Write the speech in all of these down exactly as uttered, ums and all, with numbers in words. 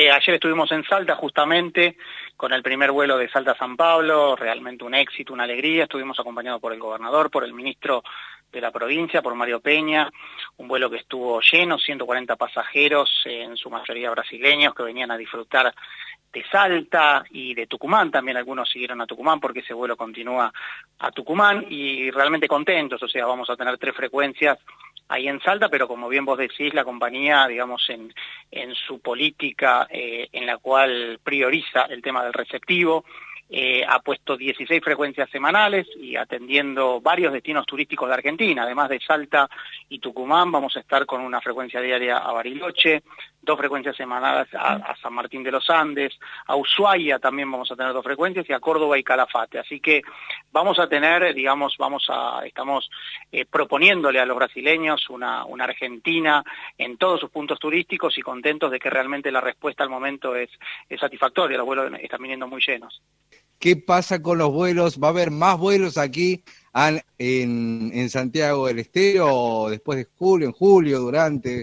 Eh, ayer estuvimos en Salta justamente con el primer vuelo de Salta a San Pablo, realmente un éxito, una alegría. Estuvimos acompañados por el gobernador, por el ministro de la provincia, por Mario Peña, un vuelo que estuvo lleno, ciento cuarenta pasajeros, eh, en su mayoría brasileños, que venían a disfrutar de Salta y de Tucumán. También algunos siguieron a Tucumán porque ese vuelo continúa a Tucumán, y realmente contentos. O sea, vamos a tener tres frecuencias ahí en Salta, pero como bien vos decís, la compañía, digamos, en, en su política eh, en la cual prioriza el tema del receptivo, eh, ha puesto dieciséis frecuencias semanales y atendiendo varios destinos turísticos de Argentina. Además de Salta y Tucumán, vamos a estar con una frecuencia diaria a Bariloche, dos frecuencias semanales a, a San Martín de los Andes, a Ushuaia también vamos a tener dos frecuencias, y a Córdoba y Calafate. Así que vamos a tener, digamos, vamos a, estamos eh, proponiéndole a los brasileños una, una Argentina en todos sus puntos turísticos, y contentos de que realmente la respuesta al momento es, es satisfactoria. Los vuelos están viniendo muy llenos. ¿Qué pasa con los vuelos? ¿Va a haber más vuelos aquí en, en, en Santiago del Estero después de julio, en julio, durante...?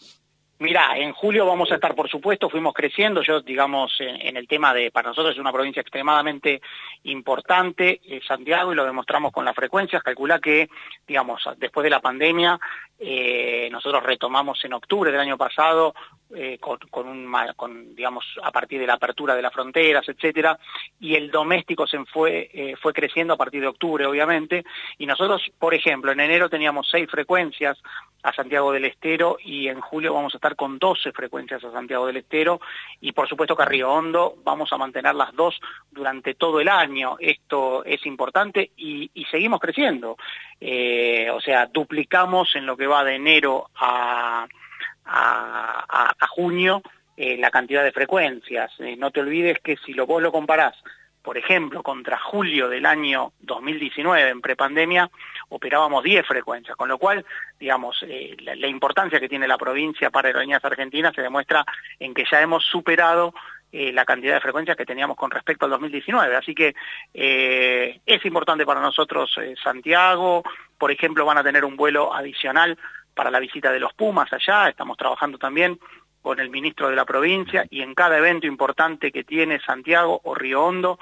Mirá, en julio vamos a estar, por supuesto, fuimos creciendo. Yo, digamos, en, en el tema de, para nosotros es una provincia extremadamente importante, eh, Santiago, y lo demostramos con las frecuencias. Calculá que, digamos, después de la pandemia, eh, nosotros retomamos en octubre del año pasado, eh, con, con, un, con, digamos, a partir de la apertura de las fronteras, etcétera, y el doméstico se fue, eh, fue creciendo a partir de octubre, obviamente, y nosotros, por ejemplo, en enero teníamos seis frecuencias a Santiago del Estero, y en julio vamos a estar con doce frecuencias a Santiago del Estero, y por supuesto que a Río Hondo vamos a mantener las dos durante todo el año. Esto es importante, y, y seguimos creciendo, eh, o sea, duplicamos en lo que va de enero a, a, a, a junio eh, la cantidad de frecuencias. Eh, no te olvides que si lo, vos lo comparás, por ejemplo, contra julio del año dos mil diecinueve, en prepandemia, operábamos diez frecuencias, con lo cual, digamos, eh, la, la importancia que tiene la provincia para Aerolíneas Argentinas se demuestra en que ya hemos superado eh, la cantidad de frecuencias que teníamos con respecto al dos mil diecinueve. Así que eh, es importante para nosotros eh, Santiago. Por ejemplo, van a tener un vuelo adicional para la visita de los Pumas allá. Estamos trabajando también con el ministro de la provincia, y en cada evento importante que tiene Santiago o Río Hondo,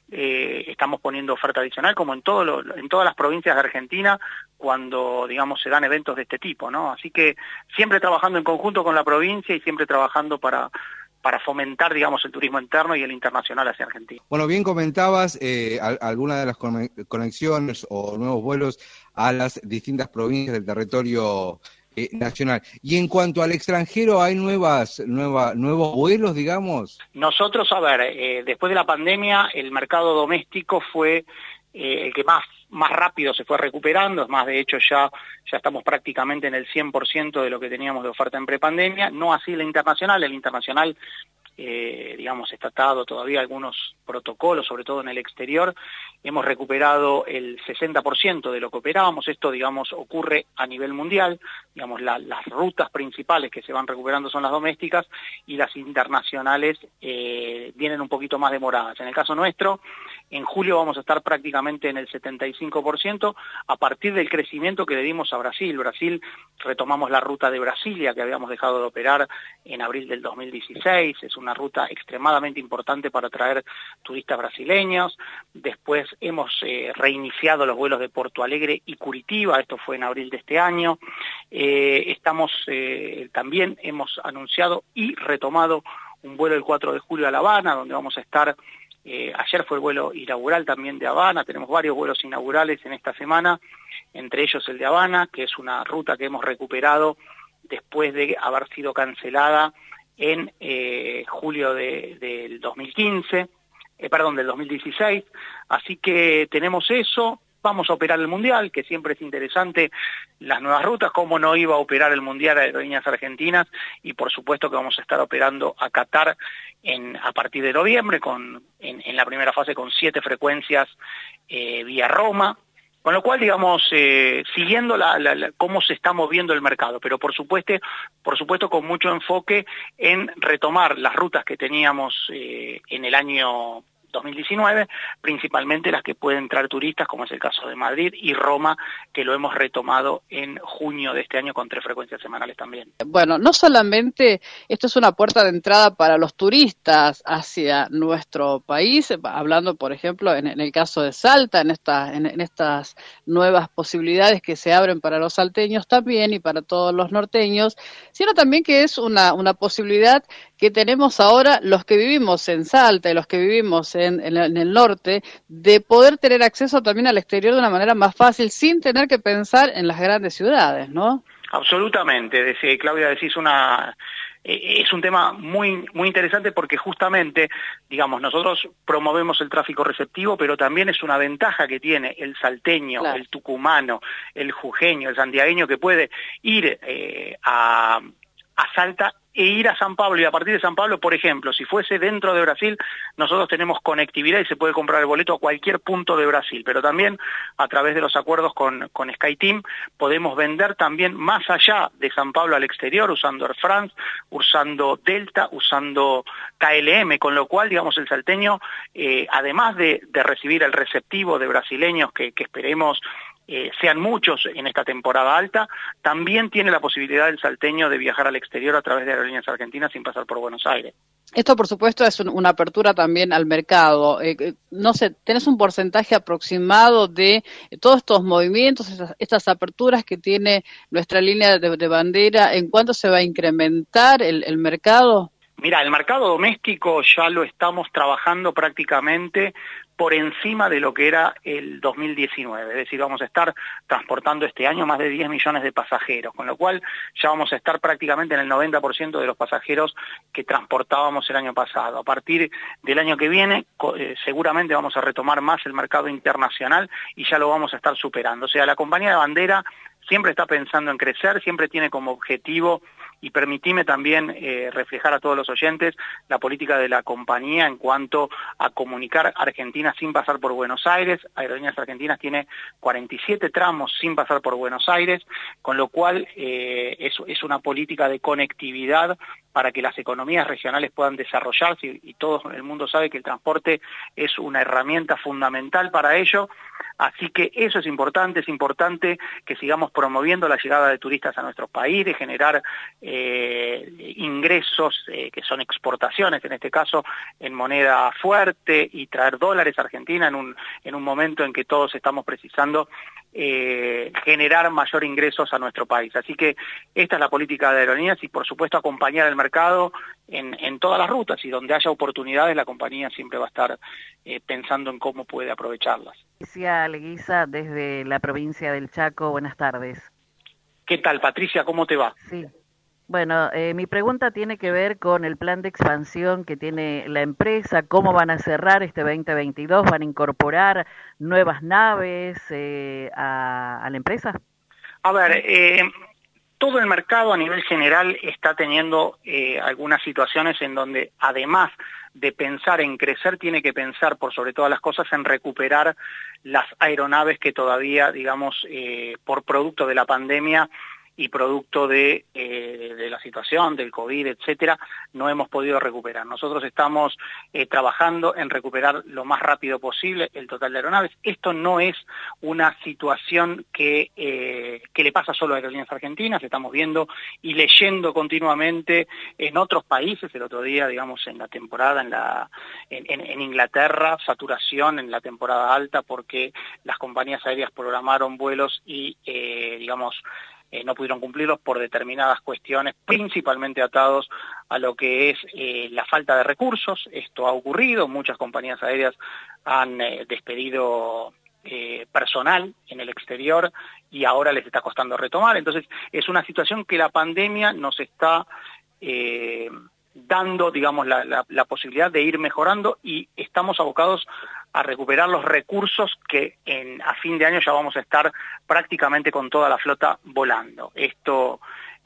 eh, estamos poniendo oferta adicional, como en, todo lo, en todas las provincias de Argentina, cuando, digamos, se dan eventos de este tipo, ¿no? Así que siempre trabajando en conjunto con la provincia, y siempre trabajando para, para fomentar, digamos, el turismo interno y el internacional hacia Argentina. Bueno, bien comentabas eh, algunas de las conexiones o nuevos vuelos a las distintas provincias del territorio Eh, nacional. Y en cuanto al extranjero, ¿hay nuevas, nueva, nuevos vuelos, digamos? Nosotros, a ver, eh, después de la pandemia, el mercado doméstico fue eh, el que más, más rápido se fue recuperando. Es más, de hecho, ya, ya estamos prácticamente en el cien por ciento de lo que teníamos de oferta en prepandemia. No así el internacional. El internacional, eh, digamos, está atado todavía a algunos protocolos, sobre todo en el exterior. Hemos recuperado el sesenta por ciento de lo que operábamos. Esto, digamos, ocurre a nivel mundial. Digamos, la, las rutas principales que se van recuperando son las domésticas, y las internacionales eh, vienen un poquito más demoradas. En el caso nuestro, en julio vamos a estar prácticamente en el setenta y cinco por ciento a partir del crecimiento que le dimos a Brasil. Brasil, retomamos la ruta de Brasilia, que habíamos dejado de operar en abril del dos mil dieciséis. Es una ruta extremadamente importante para atraer turistas brasileños. Después hemos eh, reiniciado los vuelos de Porto Alegre y Curitiba, esto fue en abril de este año. Eh, estamos, eh, también hemos anunciado y retomado un vuelo el cuatro de julio a La Habana, donde vamos a estar, eh, ayer fue el vuelo inaugural también de Habana. Tenemos varios vuelos inaugurales en esta semana, entre ellos el de Habana, que es una ruta que hemos recuperado después de haber sido cancelada en eh, julio de, del dos mil quince, eh, perdón, del dos mil dieciséis, así que tenemos eso. Vamos a operar el Mundial, que siempre es interesante, las nuevas rutas. Cómo no iba a operar el Mundial a Aerolíneas Argentinas, y por supuesto que vamos a estar operando a Qatar en, a partir de noviembre, con, en, en la primera fase con siete frecuencias eh, vía Roma. Con lo cual, digamos, eh, siguiendo la, la, la, cómo se está moviendo el mercado, pero por supuesto, por supuesto con mucho enfoque en retomar las rutas que teníamos eh, en el año dos mil diecinueve, principalmente las que pueden traer turistas, como es el caso de Madrid y Roma, que lo hemos retomado en junio de este año con tres frecuencias semanales también. Bueno, no solamente esto es una puerta de entrada para los turistas hacia nuestro país, hablando, por ejemplo, en, en el caso de Salta, en, esta, en, en estas nuevas posibilidades que se abren para los salteños también y para todos los norteños, sino también que es una, una posibilidad que tenemos ahora los que vivimos en Salta y los que vivimos en, en, en el norte, de poder tener acceso también al exterior de una manera más fácil, sin tener que pensar en las grandes ciudades, ¿no? Absolutamente, decía, Claudia, decís una... Es un tema muy muy interesante porque justamente, digamos, nosotros promovemos el tráfico receptivo, pero también es una ventaja que tiene el salteño, claro, el tucumano, el jujeño, el santiagueño, que puede ir eh, a, a Salta e ir a San Pablo, y a partir de San Pablo, por ejemplo, si fuese dentro de Brasil, nosotros tenemos conectividad y se puede comprar el boleto a cualquier punto de Brasil, pero también a través de los acuerdos con, con SkyTeam podemos vender también más allá de San Pablo al exterior, usando Air France, usando Delta, usando K L M, con lo cual, digamos, el salteño, eh, además de, de recibir el receptivo de brasileños que, que esperemos Eh, sean muchos en esta temporada alta, también tiene la posibilidad el salteño de viajar al exterior a través de Aerolíneas Argentinas sin pasar por Buenos Aires. Esto, por supuesto, es un, una apertura también al mercado. Eh, no sé, ¿tenés un porcentaje aproximado de todos estos movimientos, estas, estas aperturas que tiene nuestra línea de, de bandera? ¿En cuánto se va a incrementar el, el mercado? Mira, el mercado doméstico ya lo estamos trabajando prácticamente por encima de lo que era el dos mil diecinueve, es decir, vamos a estar transportando este año más de diez millones de pasajeros, con lo cual ya vamos a estar prácticamente en el noventa por ciento de los pasajeros que transportábamos el año pasado. A partir del año que viene, eh, seguramente vamos a retomar más el mercado internacional y ya lo vamos a estar superando. O sea, la compañía de bandera siempre está pensando en crecer, siempre tiene como objetivo, y permitime también eh, reflejar a todos los oyentes la política de la compañía en cuanto a comunicar Argentina sin pasar por Buenos Aires. Aerolíneas Argentinas tiene cuarenta y siete tramos sin pasar por Buenos Aires, con lo cual eh, es, es una política de conectividad para que las economías regionales puedan desarrollarse, y, y todo el mundo sabe que el transporte es una herramienta fundamental para ello. Así que eso es importante, es importante que sigamos promoviendo la llegada de turistas a nuestro país, de generar eh, ingresos eh, que son exportaciones, en este caso en moneda fuerte, y traer dólares a Argentina en un, en un momento en que todos estamos precisando eh, generar mayor ingresos a nuestro país. Así que esta es la política de Aerolíneas, y por supuesto acompañar el mercado en, en todas las rutas, y donde haya oportunidades la compañía siempre va a estar eh, pensando en cómo puede aprovecharlas. Patricia Leguiza, desde la provincia del Chaco, buenas tardes. ¿Qué tal, Patricia? ¿Cómo te va? Sí. Bueno, eh, mi pregunta tiene que ver con el plan de expansión que tiene la empresa. ¿Cómo van a cerrar este veinte veintidós? ¿Van a incorporar nuevas naves eh, a, a la empresa? A ver, eh, todo el mercado a nivel general está teniendo eh, algunas situaciones en donde, además de pensar en crecer, tiene que pensar, por sobre todas las cosas, en recuperar las aeronaves que todavía, digamos, eh, por producto de la pandemia y producto de, eh, de la situación, del COVID, etcétera, no hemos podido recuperar. Nosotros estamos eh, trabajando en recuperar lo más rápido posible el total de aeronaves. Esto no es una situación que, eh, que le pasa solo a Aerolíneas Argentinas, estamos viendo y leyendo continuamente en otros países. El otro día, digamos, en la temporada, en, la, en, en, en Inglaterra, saturación en la temporada alta porque las compañías aéreas programaron vuelos y, eh, digamos, Eh, no pudieron cumplirlos por determinadas cuestiones, principalmente atados a lo que es eh, la falta de recursos. Esto ha ocurrido, muchas compañías aéreas han eh, despedido eh, personal en el exterior y ahora les está costando retomar. Entonces es una situación que la pandemia nos está eh, dando, digamos, la, la, la posibilidad de ir mejorando, y estamos abocados a recuperar los recursos que en, a fin de año ya vamos a estar prácticamente con toda la flota volando. Esto,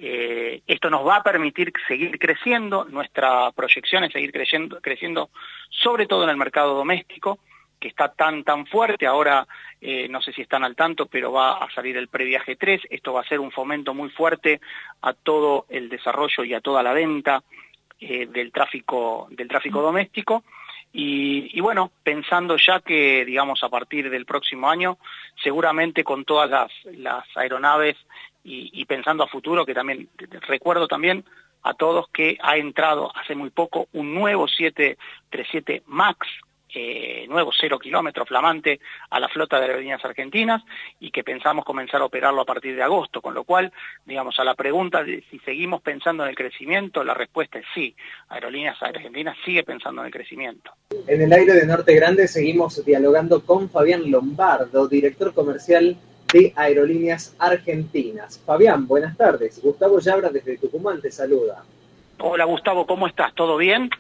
eh, esto nos va a permitir seguir creciendo, nuestra proyección es seguir creciendo, creciendo sobre todo en el mercado doméstico, que está tan tan fuerte. Ahora eh, no sé si están al tanto, pero va a salir el previaje tres, esto va a ser un fomento muy fuerte a todo el desarrollo y a toda la venta eh, del tráfico, del tráfico doméstico. Y, y bueno, pensando ya que, digamos, a partir del próximo año, seguramente con todas las, las aeronaves y, y pensando a futuro, que también, recuerdo también a todos que ha entrado hace muy poco un nuevo siete treinta y siete MAX, Eh, nuevo cero kilómetro flamante a la flota de Aerolíneas Argentinas y que pensamos comenzar a operarlo a partir de agosto, con lo cual, digamos, a la pregunta de si seguimos pensando en el crecimiento, la respuesta es sí. Aerolíneas Argentinas sigue pensando en el crecimiento. En el aire de Norte Grande seguimos dialogando con Fabián Lombardo, director comercial de Aerolíneas Argentinas. Fabián, buenas tardes. Gustavo Yabra desde Tucumán te saluda. Hola Gustavo, ¿cómo estás? ¿Todo bien?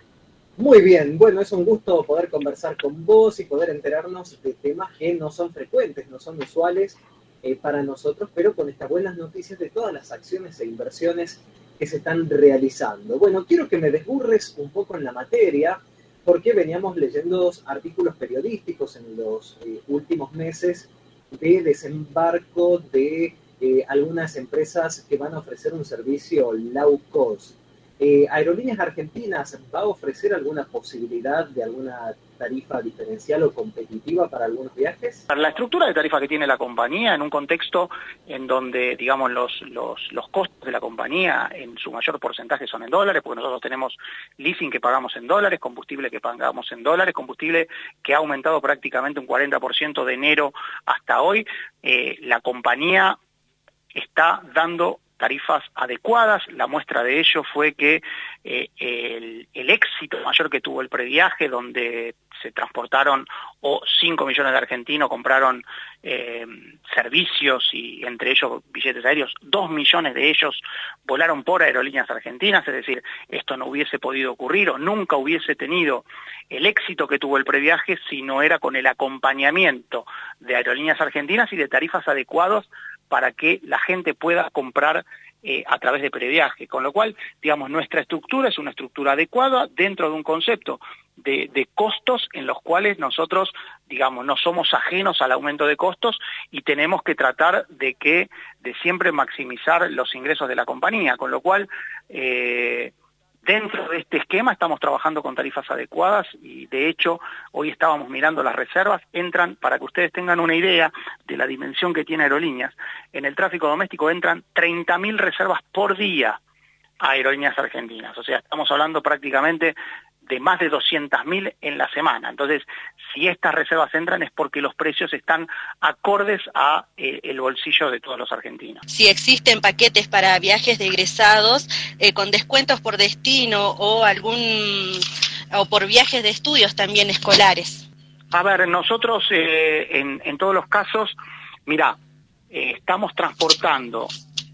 Muy bien, bueno, es un gusto poder conversar con vos y poder enterarnos de temas que no son frecuentes, no son usuales eh, para nosotros, pero con estas buenas noticias de todas las acciones e inversiones que se están realizando. Bueno, quiero que me desburres un poco en la materia, porque veníamos leyendo artículos periodísticos en los eh, últimos meses de desembarco de eh, algunas empresas que van a ofrecer un servicio low cost. Eh, ¿Aerolíneas Argentinas va a ofrecer alguna posibilidad de alguna tarifa diferencial o competitiva para algunos viajes? La estructura de tarifa que tiene la compañía en un contexto en donde, digamos, los, los, los costos de la compañía en su mayor porcentaje son en dólares, porque nosotros tenemos leasing que pagamos en dólares, combustible que pagamos en dólares, combustible que ha aumentado prácticamente un cuarenta por ciento de enero hasta hoy. Eh, la compañía está dando tarifas adecuadas. La muestra de ello fue que eh, el, el éxito mayor que tuvo el previaje, donde se transportaron o cinco millones de argentinos compraron eh, servicios y entre ellos billetes aéreos, dos millones de ellos volaron por Aerolíneas Argentinas, es decir, esto no hubiese podido ocurrir o nunca hubiese tenido el éxito que tuvo el previaje si no era con el acompañamiento de Aerolíneas Argentinas y de tarifas adecuadas para que la gente pueda comprar eh, a través de previaje. Con lo cual, digamos, nuestra estructura es una estructura adecuada dentro de un concepto de, de costos en los cuales nosotros, digamos, no somos ajenos al aumento de costos y tenemos que tratar de que, de siempre maximizar los ingresos de la compañía. Con lo cual, eh, dentro de este esquema estamos trabajando con tarifas adecuadas y de hecho hoy estábamos mirando las reservas, entran, para que ustedes tengan una idea de la dimensión que tiene Aerolíneas, en el tráfico doméstico entran treinta mil reservas por día a Aerolíneas Argentinas, o sea, estamos hablando prácticamente de más de doscientas mil en la semana. Entonces, si estas reservas entran es porque los precios están acordes a eh, el bolsillo de todos los argentinos. Si existen paquetes para viajes de egresados eh, con descuentos por destino o algún o por viajes de estudios también escolares. A ver, nosotros eh, en, en todos los casos, mirá, eh, estamos transportando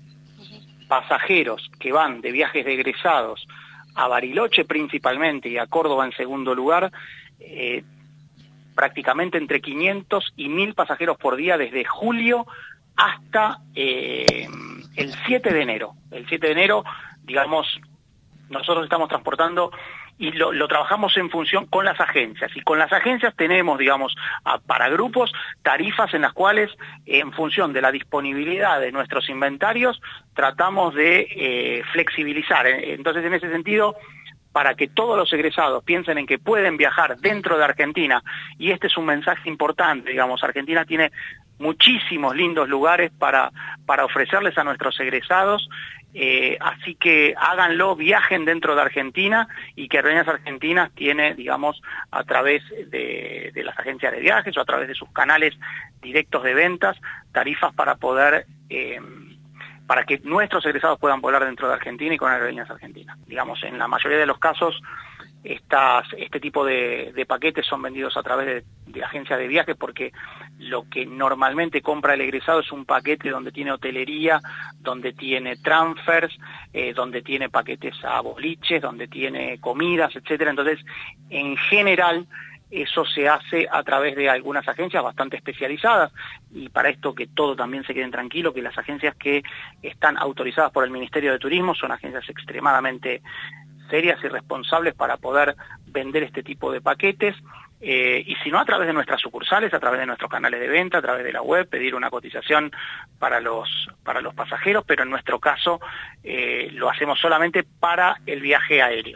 pasajeros que van de viajes de egresados a Bariloche principalmente y a Córdoba en segundo lugar, eh, prácticamente entre quinientos y mil pasajeros por día desde julio hasta eh, el siete de enero. El siete de enero, digamos, nosotros estamos transportando y lo, lo trabajamos en función con las agencias. Y con las agencias tenemos, digamos, a, para grupos, tarifas en las cuales, en función de la disponibilidad de nuestros inventarios, tratamos de eh, flexibilizar. Entonces, en ese sentido, para que todos los egresados piensen en que pueden viajar dentro de Argentina, y este es un mensaje importante, digamos, Argentina tiene muchísimos lindos lugares para, para ofrecerles a nuestros egresados, eh, así que háganlo, viajen dentro de Argentina y que Aerolíneas Argentinas tiene, digamos, a través de, de las agencias de viajes o a través de sus canales directos de ventas, tarifas para poder, eh, para que nuestros egresados puedan volar dentro de Argentina y con Aerolíneas Argentinas. Digamos, en la mayoría de los casos, Estas, este tipo de, de paquetes son vendidos a través de, de agencias de viajes porque lo que normalmente compra el egresado es un paquete donde tiene hotelería, donde tiene transfers, eh, donde tiene paquetes a boliches, donde tiene comidas, etcétera. Entonces, en general, eso se hace a través de algunas agencias bastante especializadas y para esto que todo también se queden tranquilos, que las agencias que están autorizadas por el Ministerio de Turismo son agencias extremadamente serias y responsables para poder vender este tipo de paquetes, eh, y si no a través de nuestras sucursales, a través de nuestros canales de venta, a través de la web, pedir una cotización para los, para los pasajeros, pero en nuestro caso eh, lo hacemos solamente para el viaje aéreo.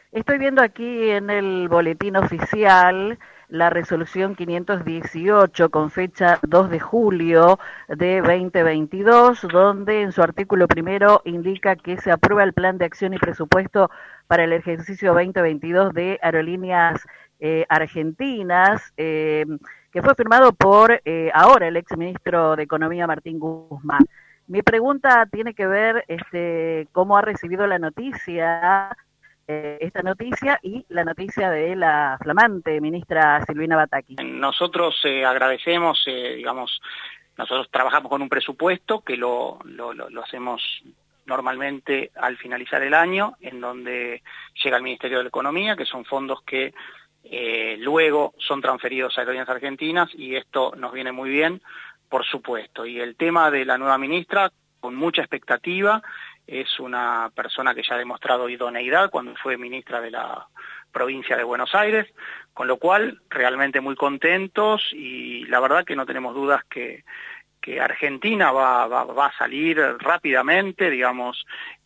Estoy viendo aquí en el boletín oficial la resolución quinientos dieciocho con fecha dos de julio de veinte veintidós, donde en su artículo primero indica que se aprueba el plan de acción y presupuesto para el ejercicio veinte veintidós de Aerolíneas eh, Argentinas, eh, que fue firmado por eh, ahora el exministro de Economía Martín Guzmán. Mi pregunta tiene que ver este, cómo ha recibido la noticia esta noticia y la noticia de la flamante ministra Silvina Batakis. Nosotros eh, agradecemos, eh, digamos, nosotros trabajamos con un presupuesto que lo, lo, lo, lo hacemos normalmente al finalizar el año, en donde llega al Ministerio de la Economía, que son fondos que eh, luego son transferidos a Aerolíneas Argentinas, y esto nos viene muy bien, por supuesto. Y el tema de la nueva ministra, con mucha expectativa, es una persona que ya ha demostrado idoneidad cuando fue ministra de la provincia de Buenos Aires, con lo cual realmente muy contentos, y la verdad que no tenemos dudas que, que Argentina va, va, va a salir rápidamente, digamos,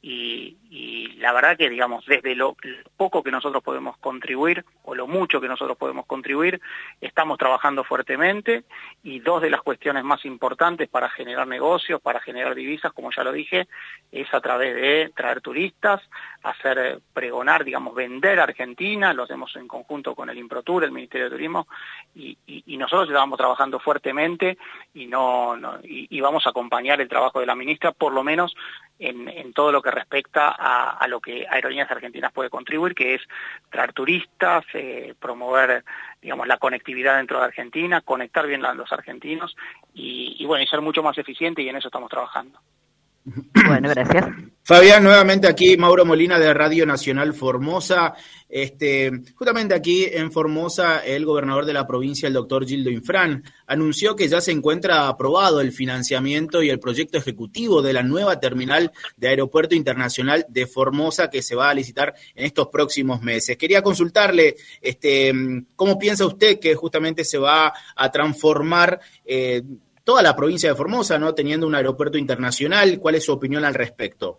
y, y la verdad que, digamos, desde lo, lo poco que nosotros podemos contribuir, o lo mucho que nosotros podemos contribuir, estamos trabajando fuertemente, y dos de las cuestiones más importantes para generar negocios, para generar divisas, como ya lo dije, es a través de traer turistas, hacer pregonar, digamos, vender Argentina, lo hacemos en conjunto con el Improtur, el Ministerio de Turismo, y, y, y nosotros estamos trabajando fuertemente, y no, no y, y vamos a acompañar el trabajo de la ministra, por lo menos en, en todo lo que respecta a, a lo que Aerolíneas Argentinas puede contribuir, que es traer turistas, eh, promover, digamos, la conectividad dentro de Argentina, conectar bien a los argentinos, y, y bueno, y ser mucho más eficiente, y en eso estamos trabajando. Bueno, gracias. Fabián, nuevamente aquí, Mauro Molina de Radio Nacional Formosa. Este, justamente aquí en Formosa, el gobernador de la provincia, el doctor Gildo Infran, anunció que ya se encuentra aprobado el financiamiento y el proyecto ejecutivo de la nueva terminal de Aeropuerto Internacional de Formosa, que se va a licitar en estos próximos meses. Quería consultarle, este, ¿cómo piensa usted que justamente se va a transformar eh, toda la provincia de Formosa, ¿no?, teniendo un aeropuerto internacional? ¿Cuál es su opinión al respecto?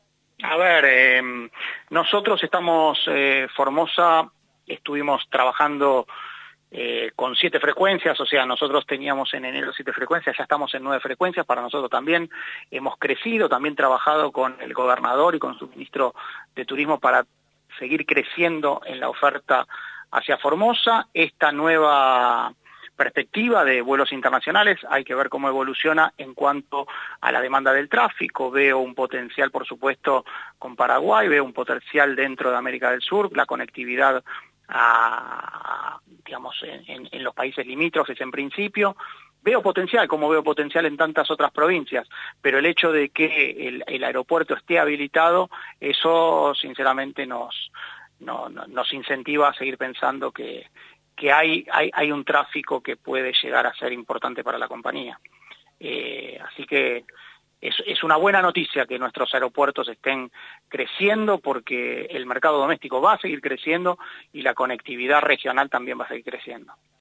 A ver, eh, nosotros estamos, eh, Formosa, estuvimos trabajando eh, con siete frecuencias, o sea, nosotros teníamos en enero siete frecuencias, ya estamos en nueve frecuencias, para nosotros también hemos crecido, también trabajado con el gobernador y con su ministro de Turismo para seguir creciendo en la oferta hacia Formosa. Esta nueva perspectiva de vuelos internacionales, hay que ver cómo evoluciona en cuanto a la demanda del tráfico. Veo un potencial, por supuesto, con Paraguay, veo un potencial dentro de América del Sur, la conectividad a, digamos, en, en los países limítrofes en principio. Veo potencial, como veo potencial en tantas otras provincias, pero el hecho de que el, el aeropuerto esté habilitado, eso sinceramente nos, no, no, nos incentiva a seguir pensando que que hay, hay, hay un tráfico que puede llegar a ser importante para la compañía. Eh, así que es, es una buena noticia que nuestros aeropuertos estén creciendo, porque el mercado doméstico va a seguir creciendo y la conectividad regional también va a seguir creciendo.